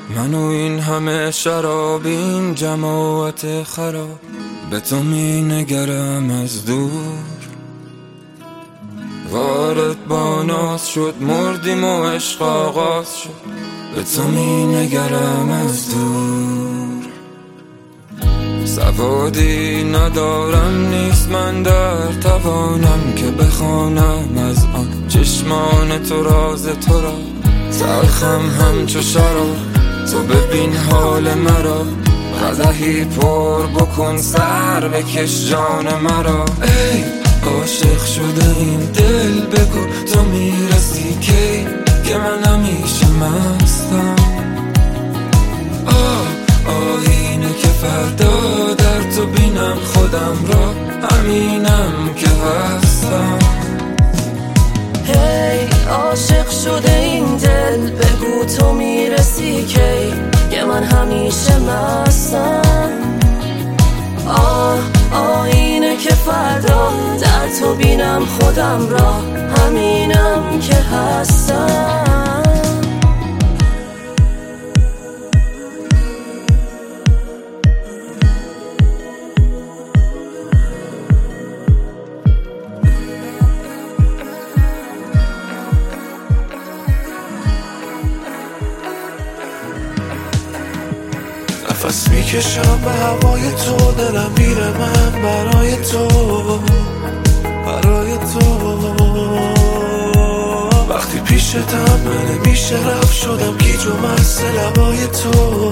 من و این همه شراب، این جماعت خراب، به تو می نگرم از دور. وارد با ناز شد، مردیم و عشق آغاز شد، به تو می نگرم از دور. سوادی ندارم، نیست من در توانم که بخوانم از آن چشمان تو راز تو را. تلخم همچو شراب، تو ببین حال مرا، قدحی پر بکن سر بکش جان مرا. ای عاشق شده این دل، بگو تو میرسی کی که من همیشه مستم. آینه که فردا در تو بینم خودم را، همینم که هستم. هی عاشق شده این دل، بگو تو میرسی کی که من همیشه مستم. آینه که فردا در تو بینم خودم را، همینم که هستم. نفس میکشم به هوای تو، دلم میره من برای تو، برای تو. وقتی پیشتم من نمیشه رفت، شدم گیج و مست لبای تو.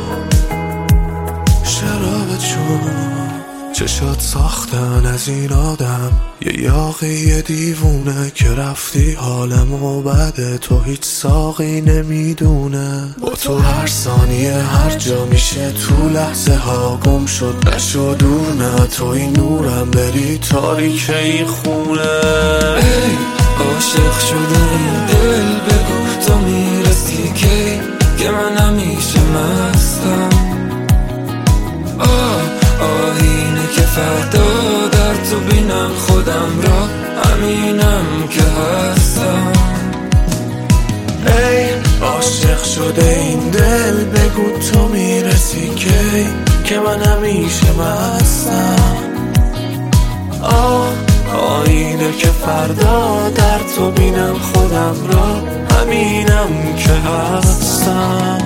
شراب چون چشات ساختن از این آدم، یه یاقی دیوونه که رفتی حالمو بده، تو هیچ ساقی نمیدونه. با تو هر ثانیه هر جا میشه، تو لحظه ها گم شد نشو دور. نه تو این نورم، بری تاریک این خونه. ای عاشق شده این دل، بگو تو میرسی کی که من همیشه مستم. آینه که فردا در تو بینم خودم را، همینم که هستم. ای عاشق شده این دل، بگو تو میرسی کی که من همیشه مستم. آینه که فردا در تو بینم خودم را، همینم که هستم.